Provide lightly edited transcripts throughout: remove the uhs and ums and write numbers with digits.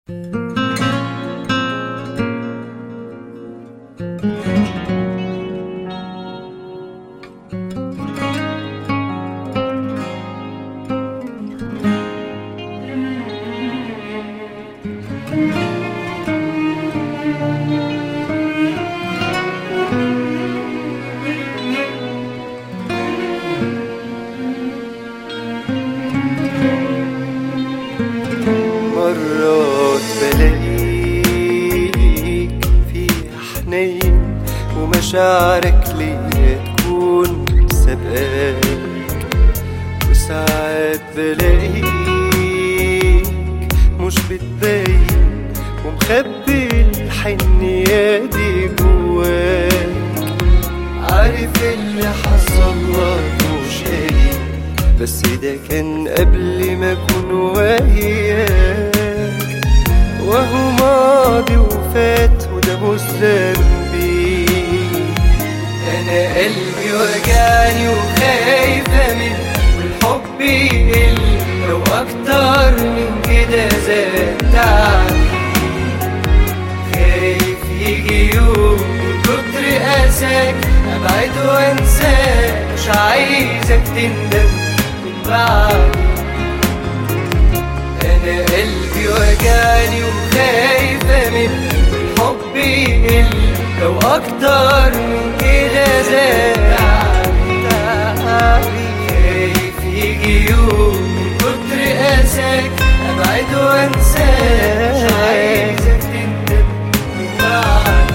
مرات بلاقيك في حنين ومشاعرك ليا تكون سابقاك، وساعات بلاقيك مش بتبين ومخبي الحنية دي جواك. عارف اللي حصل لك مش قريب، بس ده كان قبل ما اكون وياك، وهو ماضي وفات وده مش ذنبي. انا قلبي وجعني وخايفة منه والحب يقل لو اكتر من كده زاد تعبي. خايف يجي يوم من كتر قاساك ابعد وانساك، مش عايزك تندم من بعدي. انا قلبي وجعني وخايفة منه الحب يقل لو اكتر من كده زاد تعبي. خايف يجي يوم من كتر قاساك ابعد وانساك، مش عايزك تندم من بعدي.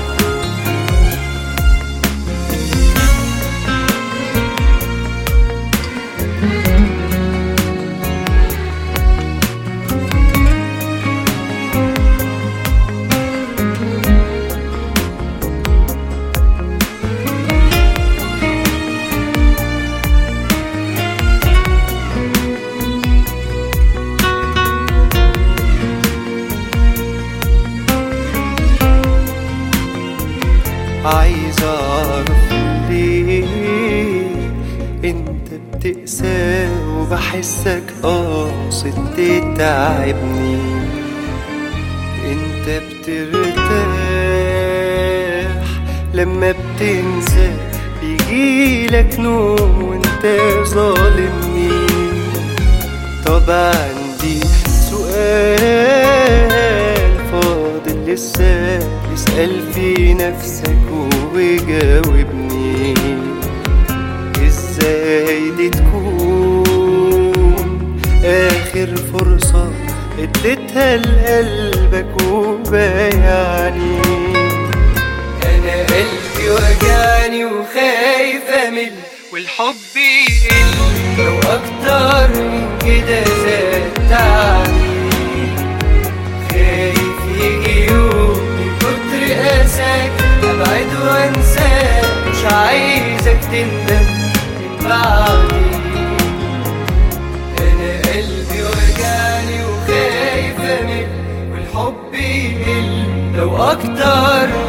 عايز اعرف ليه انت بتقسى وبحسك قاصد تتعبني. انت بترتاح لما بتنسى، بيجيلك نوم وانت ظالمني. طب عندي سؤال فاضل لسه، اسأل في نفسك وجاوبني. ازاي دي تكون اخر فرصة اديتها لقلبك وبايعني؟ انا قلبي وجعني وخايفة منه والحب يقل لو اكتر من كده زاد تعبي. خايف يجي يوم من كتر قاساك ابعد وانساك، مش عايزك تندم من بعدي. انا قلبي وجعني وخايفة منه والحب يقل لو اكتر